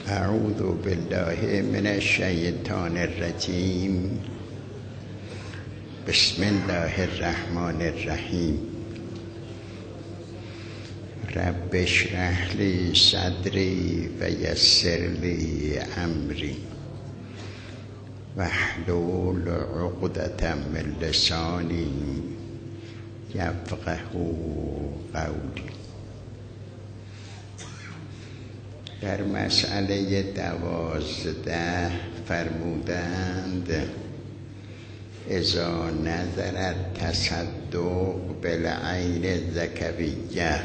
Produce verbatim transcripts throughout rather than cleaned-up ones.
اعوذ بالله من الشیطان الرجیم. بسم الله الرحمن الرحیم. رب اشرح لی صدری و یسر لی امری واحلل عقدة من لسانی یفقهوا قولی. در مسئله دوازده فرمودند اذا نظر التصدق بالعین الذکویه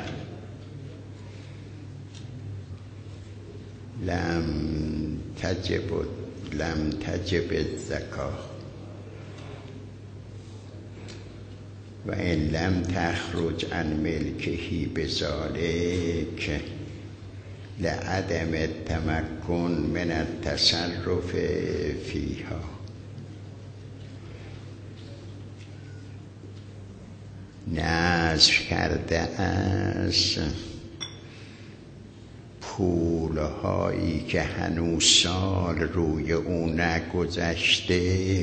لم تجب لم تجب الزکاة و ان لم تخرج عن ملکه بذلک لعدم التمکن من التصرف فیها. نذر کرده از پولهایی که هنوز سال روی او نگذشته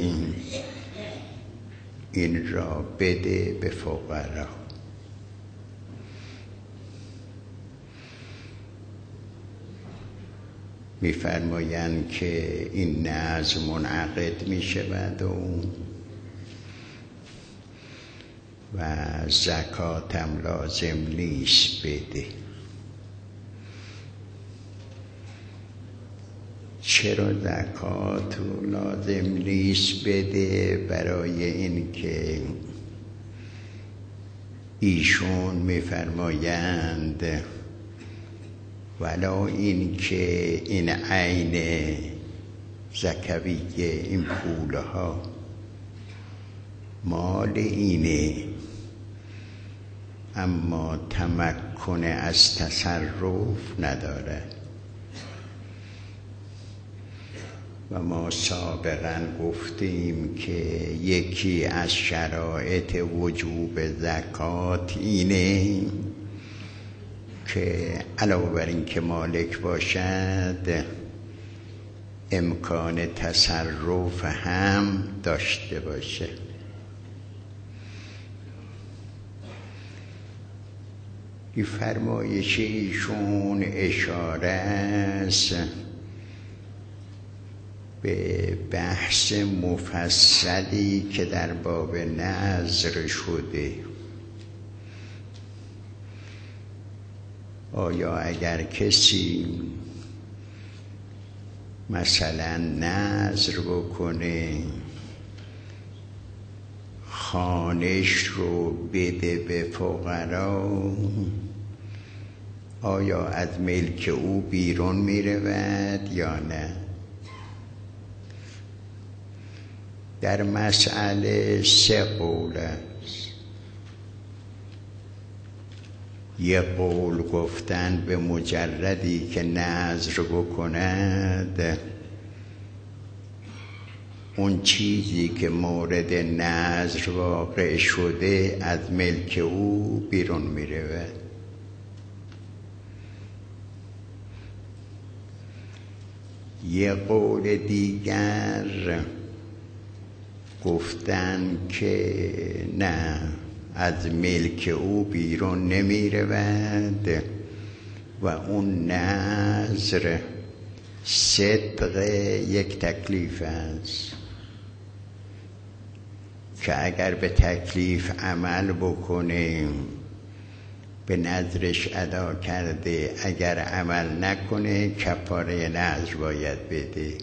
این را بده به فقرا. می‌فرمایند که این نذر منعقد می‌شود و و زکات هم لازم نیست بده. چرا زکات لازم نیست بده؟ برای اینکه ایشون می‌فرمایند ولا این که این عین زکویه این پولها مال اینه اما تمکن از تصرف نداره. و ما سابقا گفتیم که یکی از شرایط وجوب زکات اینه که علاوه بر این که مالک باشد امکان تصرف هم داشته باشه. این فرمایش ایشون اشاره است به بحث مفصلی که در باب نذر شده. آیا اگر کسی مثلا نذر بکنه خانش رو بده به فقرا آیا از ملک او بیرون میرود یا نه؟ در مسئله سه قول است. یه قول گفتن به مجردی که نذر بکند اون چیزی که مورد نذر واقع شده از ملک او بیرون می رود. یه قول دیگر گفتن که نه از ملک او بیرون نمی رود و اون نذر صدق یک تکلیف است که اگر به تکلیف عمل بکنه به نذرش ادا کرده، اگر عمل نکنه کفاره نذر باید بده.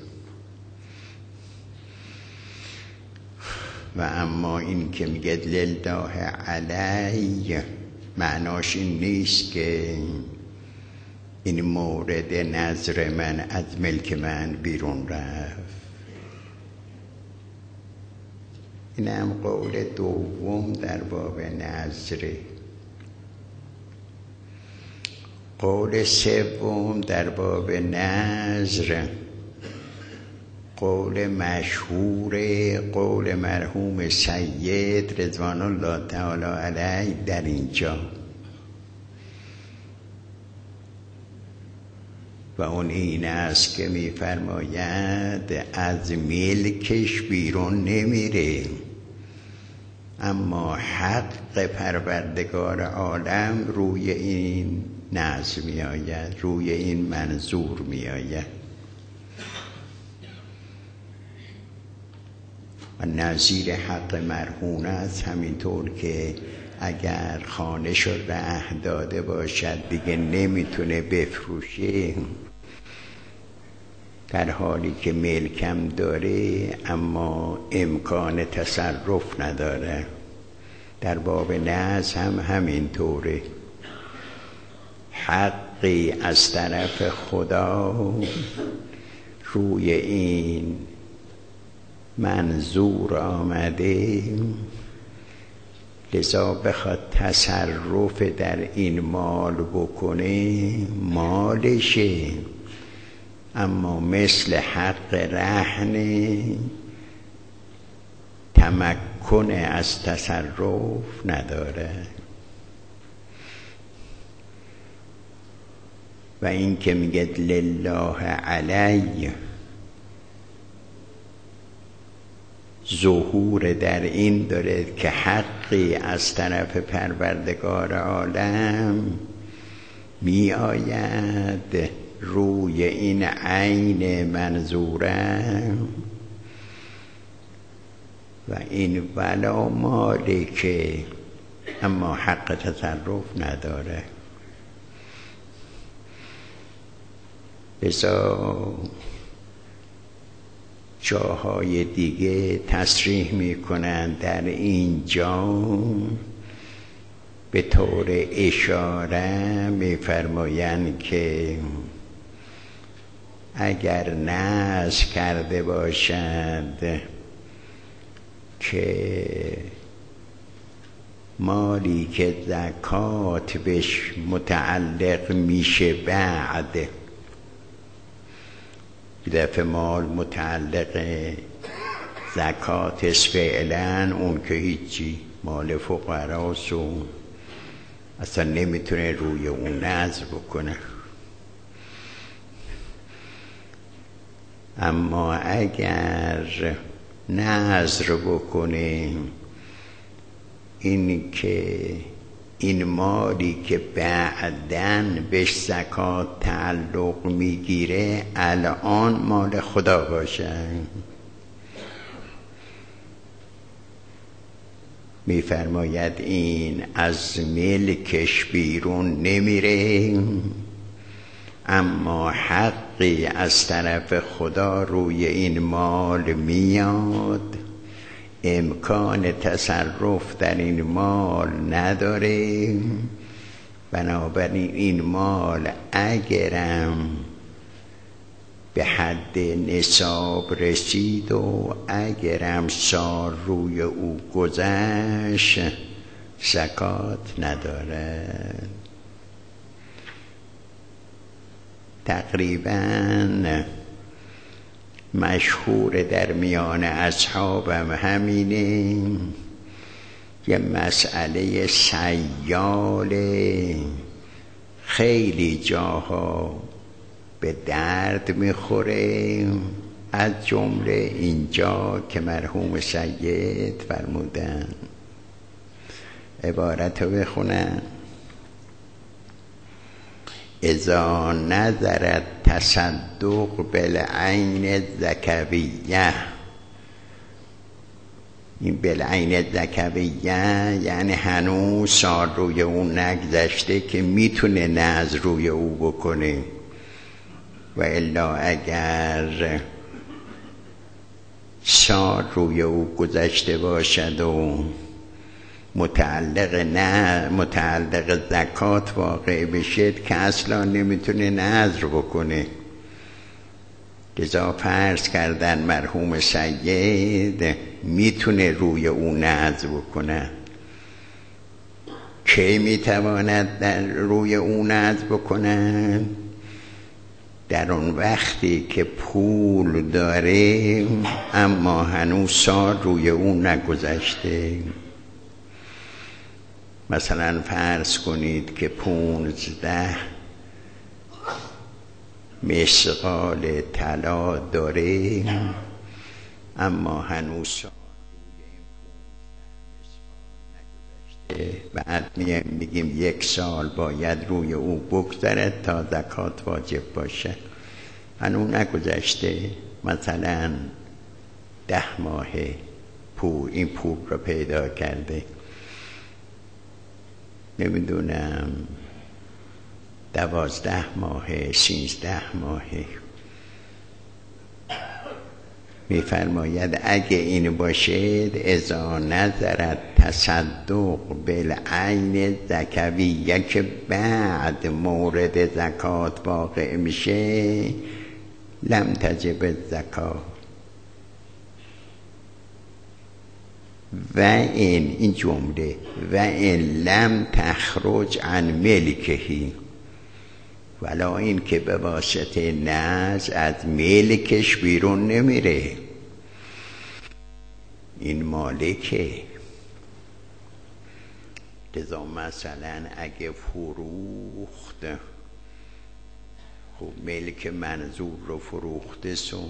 و اما این که میگه لله علی معناش این نیست که این مورد نذر من از ملک من بیرون رفت. این هم قول دوم در باب نذر. قول سوم در باب نذر قول مشهور قول مرحوم سید رضوان الله تعالی علیه در اینجا و اون این است که می‌فرماید از ملکش بیرون نمیره، اما حق پروردگار عالم روی این نظم می آید، روی این منظور می آید. و نظیر حق مرهون است، همینطور که اگر خانه شد ره داده باشد دیگه نمیتونه بفروشه، در حالی که ملکم داره اما امکان تصرف نداره. در باب نظم هم همینطوره، حقی از طرف خدا روی این منظور آمده، لذا بخواد تصرف در این مال بکنه مالشه، اما مثل حق رهن تمکن از تصرف نداره. و این که میگه لله علی، ظهور در این داره که حقی از طرف پروردگار عالم می آید روی این عین منظوره، و این ولا مالکه، اما حق تصرف نداره. لذا جاهای دیگه تصریح میکنن در اینجا به طور اشاره میفرمایند که اگر نذر کرده باشد که مالی که زکات بهش متعلق میشه، بعد دفع مال متعلق زکات است فعلا، اون که هیچی، مال فقراست و اصلا نمیتونه روی اون نذر بکنه. اما اگر نذر بکنه این که این مالی که بعدن بهش زکات تعلق میگیره الان مال خدا باشه، میفرماید این از ملکش بیرون نمیره، اما حقی از طرف خدا روی این مال میاد، امکان تصرف در این مال نداره. بنابراین این مال اگرم به حد نصاب رسید و اگرم سال روی او گذشت زکات نداره. تقریباً مشهور در میان اصحابم همینه، یه مسئله سیال خیلی جاها به درد میخوره، از جمله اینجا که مرحوم سید فرمودن. عبارت رو بخونن: اذا نظرت تصدق بالعین الذکویه. این بالعین الذکویه یعنی هنوز سال روی اون نگذشته که میتونه نذر روی او بکنه، و الا اگر سال روی او گذشته باشد و متعلق نه متعلق زکات واقع بشد که اصلا نمیتونه نذر بکنه. لذا فرض کردن مرحوم سید میتونه روی او نذر بکنه. کی میتواند در روی او نذر بکنه؟ در اون وقتی که پول داره اما هنوز سال روی او نگذشته. مثلا فرض کنید که پونزده مثقال طلا داره، اما هنوز بعد میایم میگیم یک سال باید روی او بگذرد تا زکات واجب باشه. هنوز نگذشته، مثلا ده ماه پول این پول رو پیدا کرده، نمیدونم دوازده ماه سیزده ماه. میفرماید اگه این باشد اذا نظرت تصدق بالعین زکویه که بعد مورد زکات واقع میشه لم تجب الزکات و این این جمله و این لم تخرج عن ملکهی، ولا این که به واسطه نزع از ملکش بیرون نمیره، این مالکه. لذا مثلا اگه فروخت، خب ملک منظور رو فروخته سو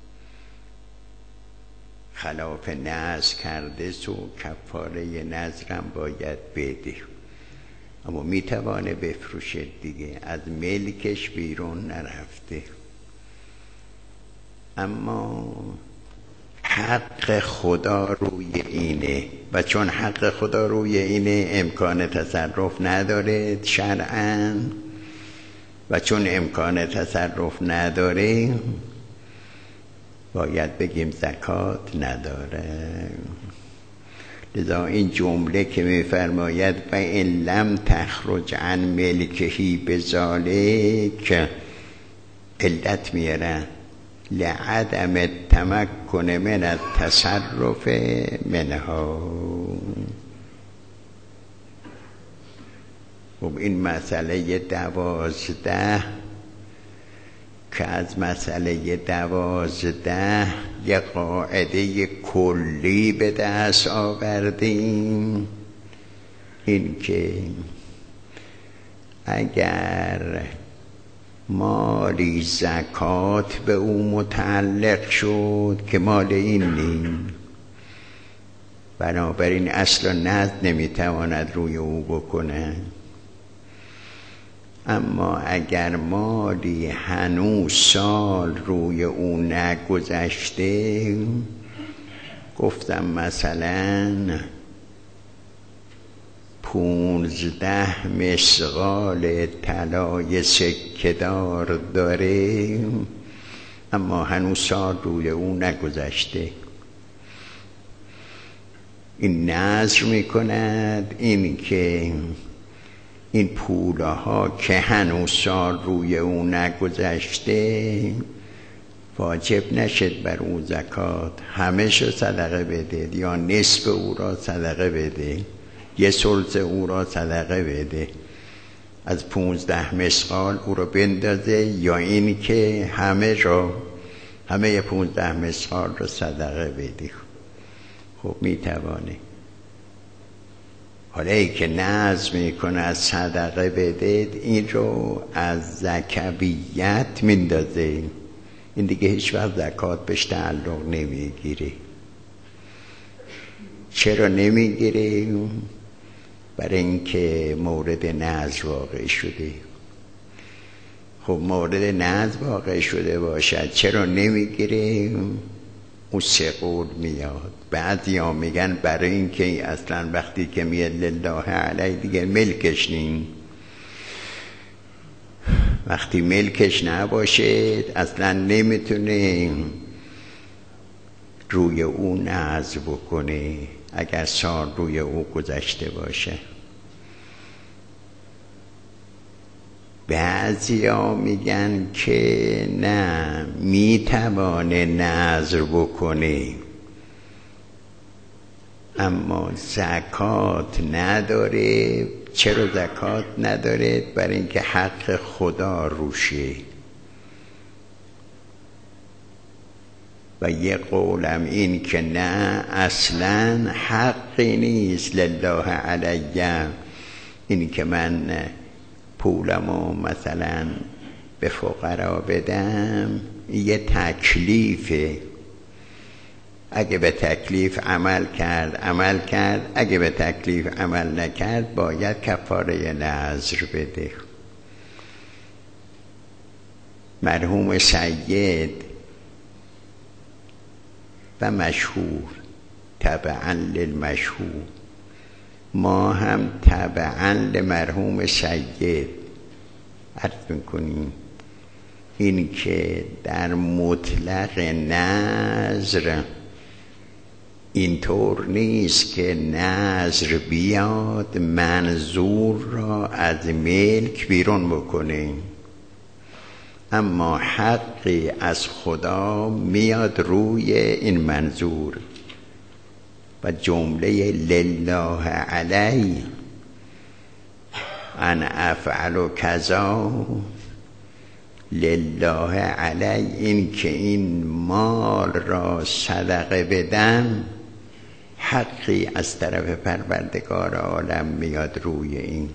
خلاف نذر کرده سو کفاره نذرم باید بده، اما میتوانه بفروشه دیگه، از ملکش بیرون نرفته. اما حق خدا روی اینه و چون حق خدا روی اینه امکان تصرف نداره شرعاً، و چون امکان تصرف نداره باید بگیم زکات نداره. لذا این جمله که میفرماید و این لم تخرج عن ملکهی بذالک، علت میارن لعدم التمکن من التصرف منها. خب این مسئله دوازده که از مسئله دوازده یه قاعده کلی به دست آوردیم، این که اگر مالی زکات به او متعلق شد که مال این نیم، بنابراین اصلا نذر نمیتواند روی او بکنه. اما اگر مالی هنوز سال روی او نگذشته، گفتم مثلا پونزده مثقال طلای سکه‌دار داره اما هنوز سال روی او نگذشته، این نذر میکند این که این پولها که هنوز سال روی او نگذشته واجب نشد بر اون زکات، همه‌شو صدقه بده یا نصف او را صدقه بده، یه ثلث او را صدقه بده، از پونزده مثقال او را بندازه، یا این که همه را همه پونزده مثقال را صدقه بده. خب میتوانه. حالا ای که نذر میکنه از صدقه بده، این رو از زکویت میندازه، این دیگه هیچ وقت زکات بهش تعلق نمیگیره. چرا نمیگیره؟ برای اینکه مورد نذر واقع شده. خب مورد نذر واقع شده باشد چرا نمیگیره؟ اون سه قول میاد. بعضی ها میگن برای اینکه اصلا وقتی که میاد لله علیه دیگه ملکش نیم، وقتی ملکش نباشه اصلا نمیتونه روی او نذر بکنه اگر سال روی او گذشته باشه. بعضی ها میگن که نه، میتوانه نذر بکنه اما زکات نداره. چرا زکات نداره؟ برای اینکه حق خدا روشه. و یه قولم این که نه، اصلا حقی نیست لله علیه، این که من پولمو مثلا به فقرا بدم یه تکلیفه. اگه به تکلیف عمل کرد عمل کرد، اگه به تکلیف عمل نکرد باید کفاره نذر بده. مرحوم سید و مشهور تبعا للمشهور، ما هم تبعا لمرحوم سید عرض میکنیم این که در مطلق نذر اینطور نیست که نذر بیاد منظور را از ملک بیرون بکنه، اما حقی از خدا میاد روی این منظور و جمله لله علی ان افعل کذا، لله علی این که این مال را صدقه بدم حقی از طرف پروردگار عالم میاد روی این،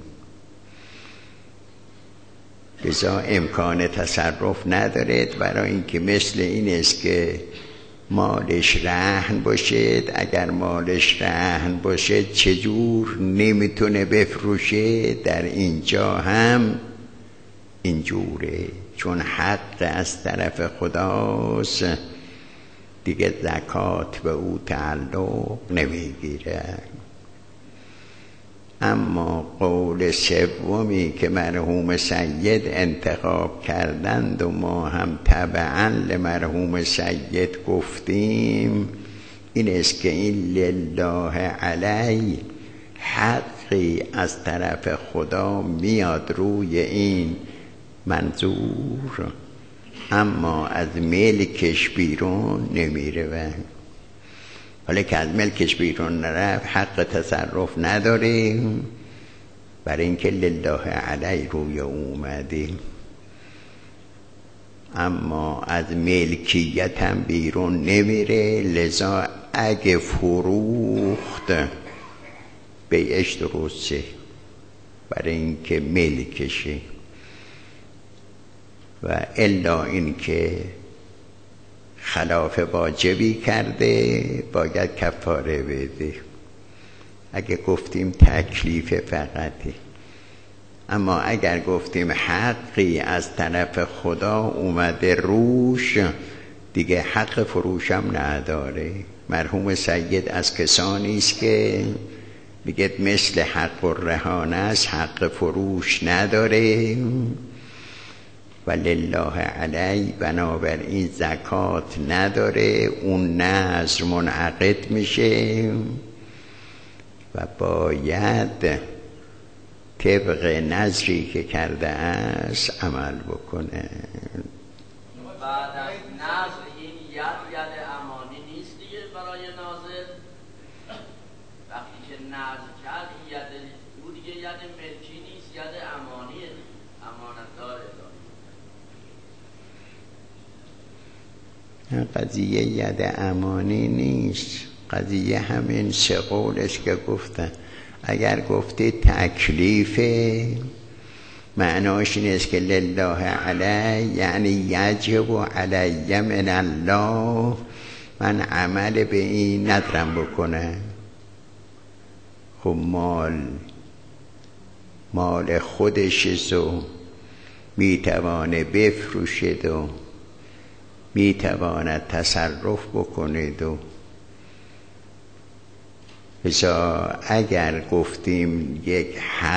لذا امکان تصرف ندارد. برای اینکه مثل این است که مالش رهن باشد، اگر مالش رهن باشد چجور نمیتونه بفروشه، در اینجا هم اینجوره، چون حق از طرف خداست دیگه زکات به او تعلق نمیگیره. اما قول سومی که مرحوم سید انتخاب کردند و ما هم تبعا لمرحوم سید گفتیم این است که این لله علی حقی از طرف خدا میاد روی این منظور، اما از ملکش بیرون نمیره. و حالا که از ملکش بیرون نرفت حق تصرف نداره، برای اینکه لله علی روی اومده، اما از ملکیت هم بیرون نمیره. لذا اگه فروخت بیعش درسته، برای اینکه ملکشه، و الا اینکه خلاف واجبی کرده باید کفاره بده. اگه گفتیم تکلیف فقطه، اما اگر گفتیم حقی از طرف خدا اومده روش دیگه حق فروشم نداره. مرحوم سید از کسانی است که میگه مثل حق الرهانه است، حق فروش نداره و لله علی، بنابراین زکات نداره، اون نذر منعقد میشه و باید طبق نذری که کرده است عمل بکنه. بعد از نذر این ید ید امانی نیست دیگه برای ناظر، وقتی که نذر کرد این ید او دیگه ید ملکی نیست، ید امانیه، امانت داره. قضیه ید امانی نیست، قضیه همین سه قولش که گفتن. اگر گفتی تکلیفه معناش این است که لله علی یعنی یجب علی من الله، من عمل به این ندارم بکنه. خب مال مال خودش و میتوانه بفروشد و میتواند تصرف بکنید و بسا اگر گفتیم یک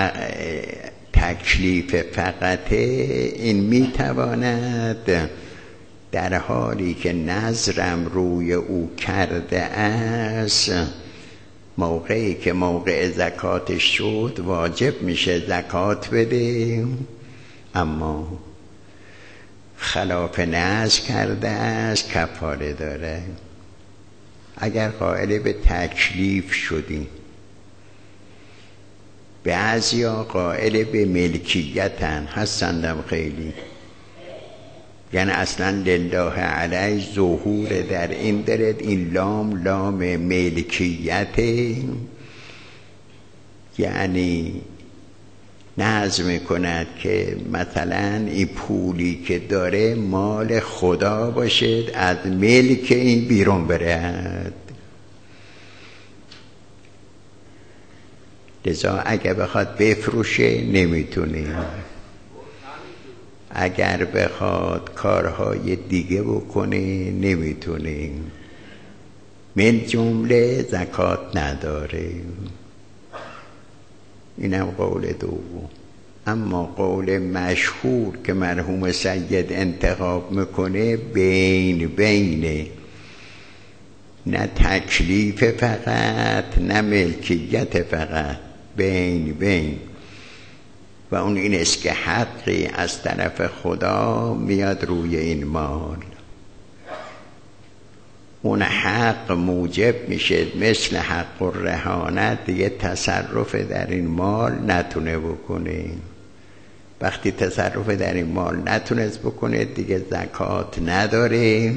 تکلیف فقطه، این میتواند در حالی که نذرم روی او کرده است موقعی که موقع زکاتش شد واجب میشه زکات بده، اما خلاف نذر کرده است کفاره داره. اگر قائل به تکلیف شدیم، بعضیا قائل به ملکیتن هستندم خیلی، یعنی اصلا لله علی ظهور در این دارد، این لام لام ملکیت، یعنی نظر میکند که مثلا این پولی که داره مال خدا باشد، از ملک این بیرون برد. لذا اگر بخواد بفروشه نمیتونه، اگر بخواد کارهای دیگه بکنه نمیتونه. من جمله زکات نداره. اینم قول دوم. اما قول مشهور که مرحوم سید انتخاب میکنه بین بینه، نه تکلیف فقط نه ملکیت فقط، بین بین. و اون این است که حقی از طرف خدا میاد روی این مال. اون حق موجب میشه مثل حق و رهانت دیگه تصرف در این مال نتونه بکنه. وقتی تصرف در این مال نتونست بکنه دیگه زکات نداره،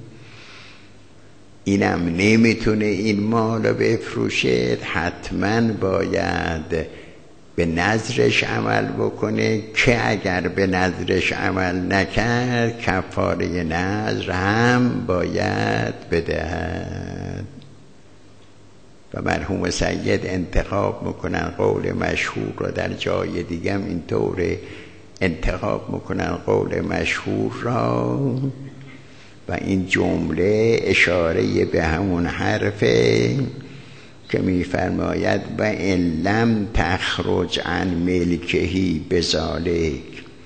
اینم نمیتونه این مال رو بفروشه، حتما باید به نظرش عمل بکنه که اگر به نظرش عمل نکرد کفاره نظر هم باید بدهد. و مرحوم سید انتخاب میکنن قول مشهور را، در جای دیگه هم اینطوره انتخاب میکنن قول مشهور را و این جمله اشاره به همون حرفه که میفرماید و ان لم تخرج عن ملکهی بذالک.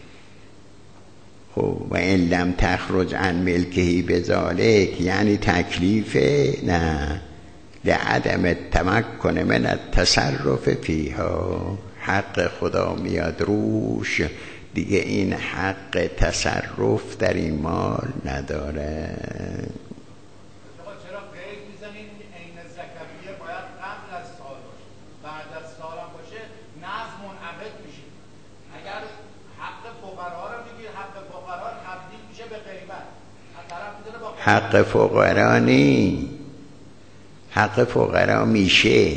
خب و ان لم تخرج عن ملکهی بذالک یعنی تکلیفه نه، لعدم التمکن من التصرف فیها. حق خدا میاد روش دیگه، این حق تصرف در این مال نداره. حق فقرا نی، حق فقرا میشه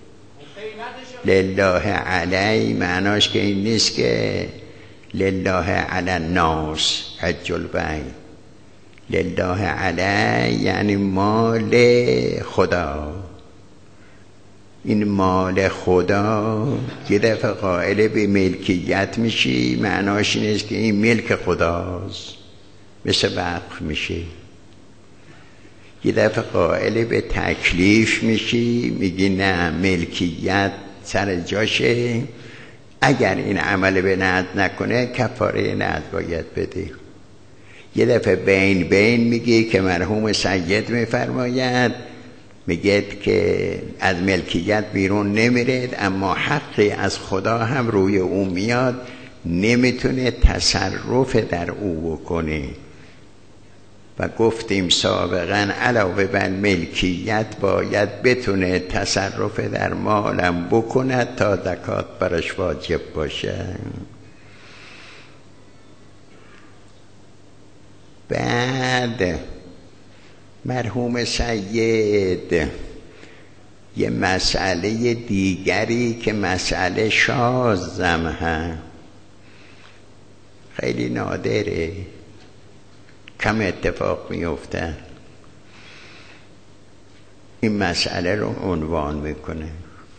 لله علی. معناش که این نیست که لله علی الناس حج البیت. لله علی یعنی مال خدا. این مال خدا یه دفعه قائل به ملکیت میشی، معناش این است که این ملک خداست، مثل وقف میشه. یه دفعه قائل به تکلیف میشی، میگی نه ملکیت سر جاشه، اگر این عمل به نذر نکنه کفاره نذر باید بده. یه دفعه بین بین میگی که مرحوم سید میفرماید، میگه که از ملکیت بیرون نمیرد اما حقی از خدا هم روی او میاد، نمیتونه تصرف در او بکنه. و گفتیم سابقا علاوه بر ملکیت باید بتونه تصرف در مالم بکند تا زکات برش واجب باشه. بعد مرحوم سید یه مسئله دیگری که مسئله شاذم هست، خیلی نادره، کم اتفاق میفته، این مسئله رو عنوان میکنه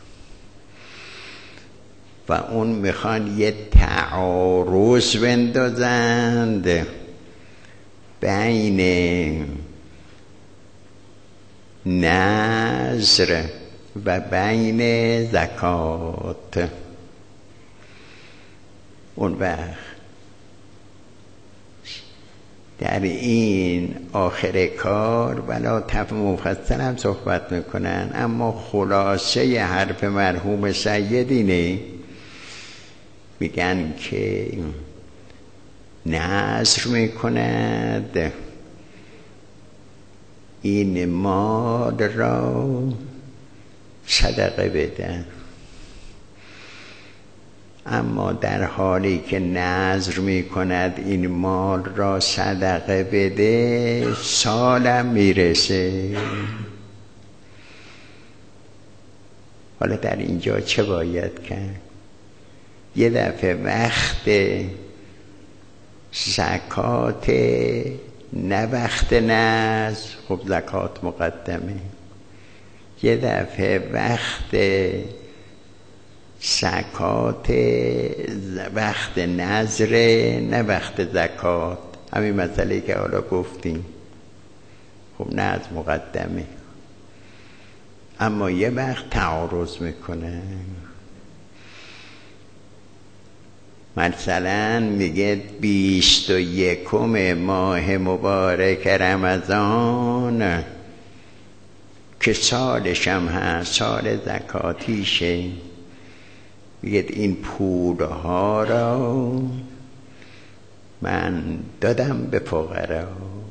و اون میخوان یه تعارض بندازند بین نذر و بین زکات. اون وقت در این آخر کار ولا تف مفصل هم صحبت میکنن، اما خلاصه حرف مرحوم سید اینه، میگن که نذر میکند این مال را صدقه بده، اما در حالی که نذر میکند این مال را صدقه بده سالم میرسه. حالا در اینجا چه باید کرد؟ یه دفعه وقت زکات نه وقت نذر، خب زکات مقدمه. یه دفعه وقت زکات وقت نذر نه وقت زکات، همین مسئله که حالا گفتیم. خب نذر مقدمه، اما یه وقت تعارض میکنه. مثلا میگه بیست و یکم ماه مبارک رمضان که سالشم هست، سال زکاتیشه، میگه این پولها را من دادم به فقرا.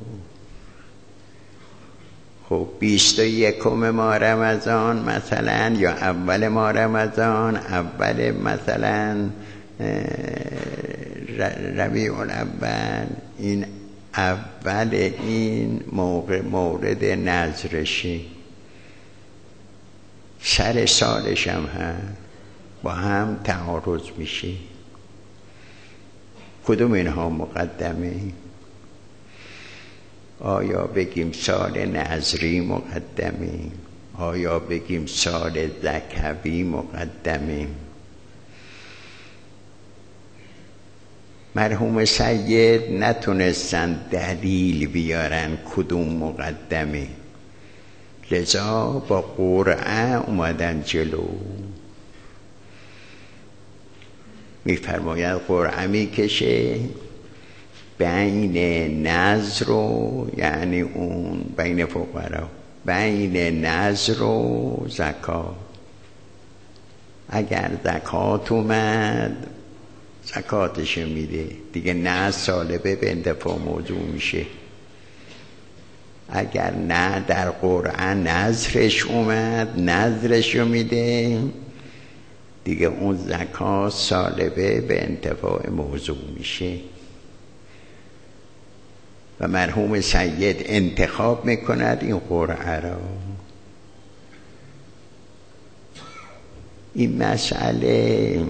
خب بیست و یکم ماه رمضان مثلا، یا اول ماه رمضان، اول مثلا ربیع الاول، این اول این موقع مورد نذرشی، سر سالش هم هست، با هم تعارض میشه. کدوم اینها مقدمه؟ آیا بگیم سال نذری مقدمه؟ آیا بگیم سال زکوی مقدمه؟ مرحوم سید نتونستن دلیل بیارن کدوم مقدمه، لذا با قرعه اومدن جلو. میفرماید قرعه میکشه بین نذر و، یعنی اون بین فقرا، بین نذر و زکات. اگر زکات اومد زکاتش میده دیگه، نه سالبه به اندفاع موضوع میشه. اگر نه در قرآن نذرش اومد، نذرش رو میده دیگه، اون زکات سالبه به انتفاع موضوع میشه. و مرحوم سید انتخاب میکند این قرعه را. این مسئله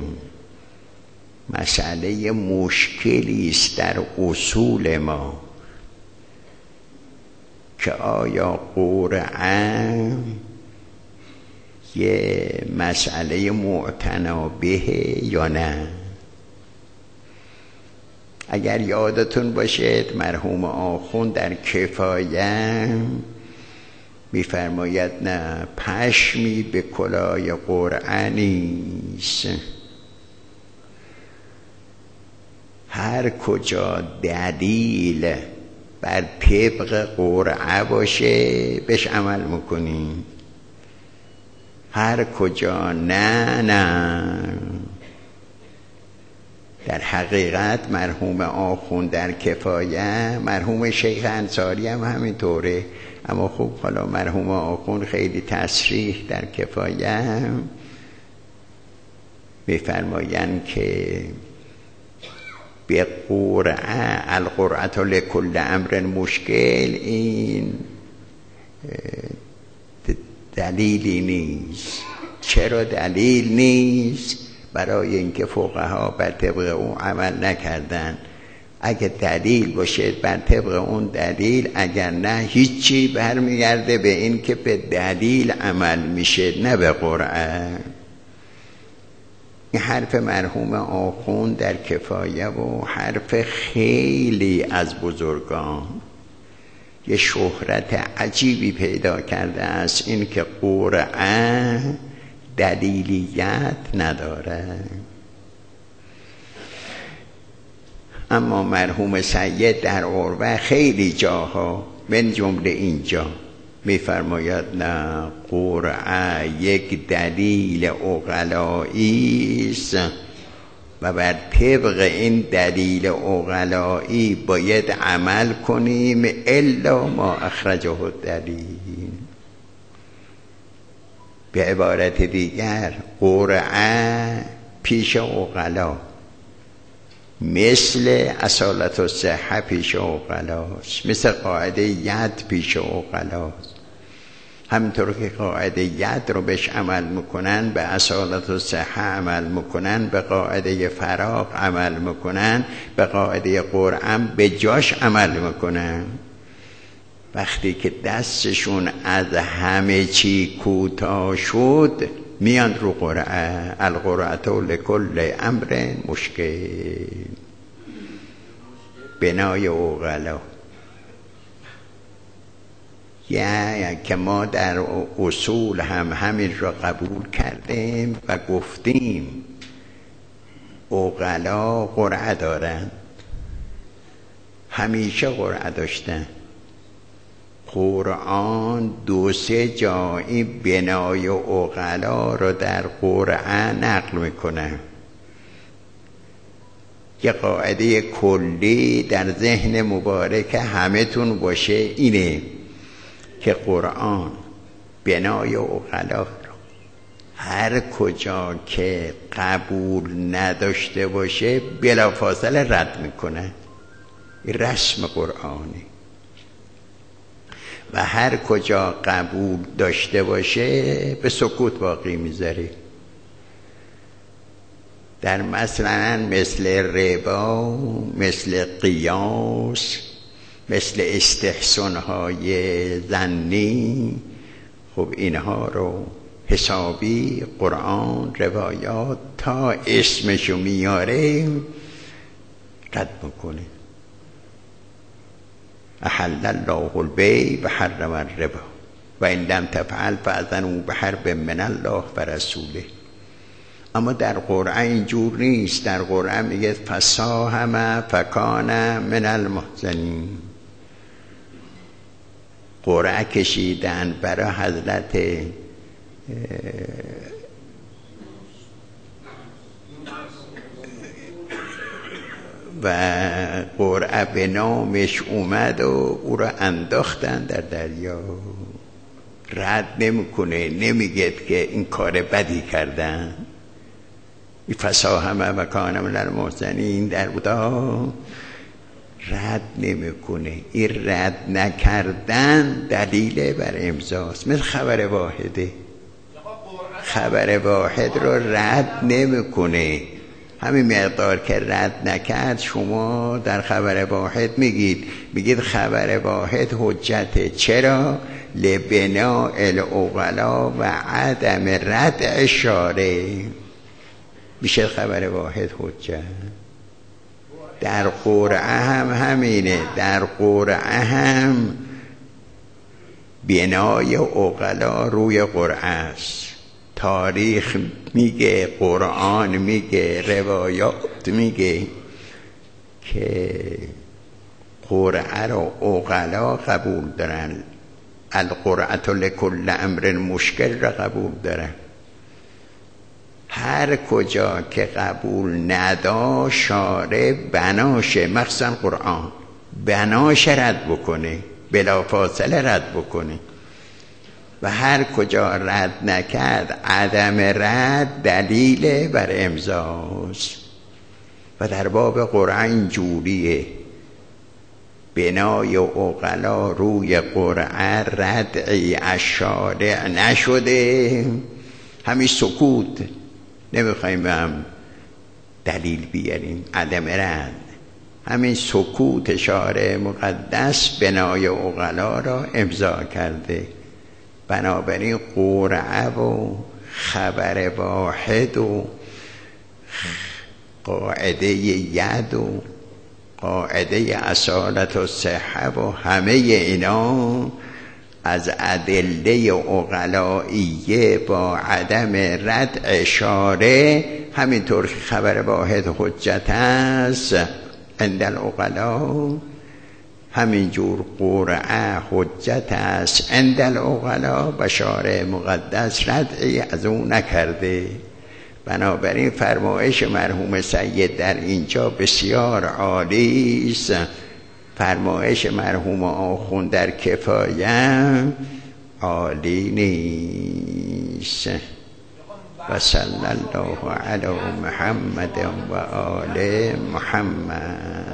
مسئله مشکلی است در اصول ما که آیا قرعه یه مسئله معتنا به یا نه. اگر یادتون باشد مرحوم آخوند در کفایه میفرماید نه پشمی به کلاه قرعه نیست، هر کجا دلیل بر طبق قرعه باشه بهش عمل میکنیم، هر کجا نه نه. در حقیقت مرحوم آخوند در کفایه، مرحوم شیخ انصاری هم همینطوره، اما خب حالا مرحوم آخوند خیلی تصریح در کفایه میفرمایند که به قرعه القرعه لکل امر مشکل، این دلیلی نیست. چرا دلیل نیست؟ برای اینکه فقها بر طبق اون عمل نکردن. اگه دلیل باشه بر طبق اون دلیل، اگر نه هیچی برمیگرده به این که به دلیل عمل میشه، نه به قرعه. این حرف مرحوم آخوند در کفایه و حرف خیلی از بزرگان یه شهرت عجیبی پیدا کرده است، این که قرعه دلیلیت نداره. اما مرحوم سید در عروه خیلی جاها، من جمله اینجا میفرماید نه، قرعه یک دلیل عقلایی است و بر طبق این دلیل عقلایی باید عمل کنیم الا ما اخرجه الدلیل. به عبارت دیگر قرعه پیش عقلا مثل اصالت الصحه پیش عقلاست، مثل قاعده ید پیش عقلاست. همینطور که قاعده ید رو بهش عمل میکنن، به اصالت و صحه عمل میکنن، به قاعده فراغ عمل میکنن، به قاعده قرآن به جاش عمل میکنن. وقتی که دستشون از همه چی کوتاه شد میان رو قرعه. القرعه لکل امر مشکل، بنای عقلا. یعنی که ما در اصول هم همین را قبول کردیم و گفتیم عقلا قرعه دارن، همیشه قرعه داشتن. قرآن دو سه جایی بنای عقلا رو در قرعه نقل میکنه. یه قاعده کلی در ذهن مبارک همه تون باشه اینه که قرآن بنای عقلا رو هر کجا که قبول نداشته باشه بلافاصله رد میکنه. این رسم قرآنی. و هر کجا قبول داشته باشه به سکوت باقی میذاره. در مثلا مثل ربا، مثل قیاس، مثل استحسان‌های ظنی، خب اینها رو حسابی قرآن روایات تا اسمشو میاره رد میکنه. احل الله البیع و حرم الربا و ان لم تفعل فاذنوا بحرب من الله و رسوله. اما در قرآن اینجور نیست. در قرآن میگه فساهم فکان من المحسنین. قرآن کشیدن برای حضرت و قرعه به نامش اومد و او را انداختن در دریا. رد نمیکنه، نمیگه که این کار بدی کردن. این فساهم و کان من المحسنین در بودا رد نمیکنه. این رد نکردن دلیل بر امضاست. مثل خبر واحده. خبر واحد رو رد نمیکنه. همین مقدار که رد نکرد شما در خبر واحد میگید میگید خبر واحد حجته. چرا؟ لبناء العقلا و عدم ردع شارع. میشه خبر واحد حجت. در قرعه هم همینه. در قرعه هم بنای عقلا روی قرعه است. تاریخ میگه، قرآن میگه، روایات میگه که قرعه رو عقلا قبول دارن. القرعه لکل امر مشکل را قبول دارن. هر کجا که قبول ندا شارع بناشه، مخصوصا قرآن بناش رد بکنه، بلافاصله رد بکنه. و هر کجا رد نکرد عدم رد دلیل بر امضاست. و در باب قرآن جوریه. بنای عقلا روی قرآن ردعی از شارع نشده. همین سکوت نمیخوایم هم دلیل بیاریم. عدم رد همین سکوت شارع مقدس بنای عقلا را امضا کرده. بنابراین قرعه و خبر واحد و قاعده ید و قاعده اصالت و صحه و همه اینا از ادله عقلائیه با عدم ردع شارع. همینطور که خبر واحد حجت است عند العقلا، همینجور قرعه حجت است عند العقلا و شارع مقدس ردعی از او نکرده. بنابراین فرمایش مرحوم سید در اینجا بسیار عالی است. فرمایش مرحوم آخوند در کفایه عالی نیست. و صلی الله علی محمد و آل محمد.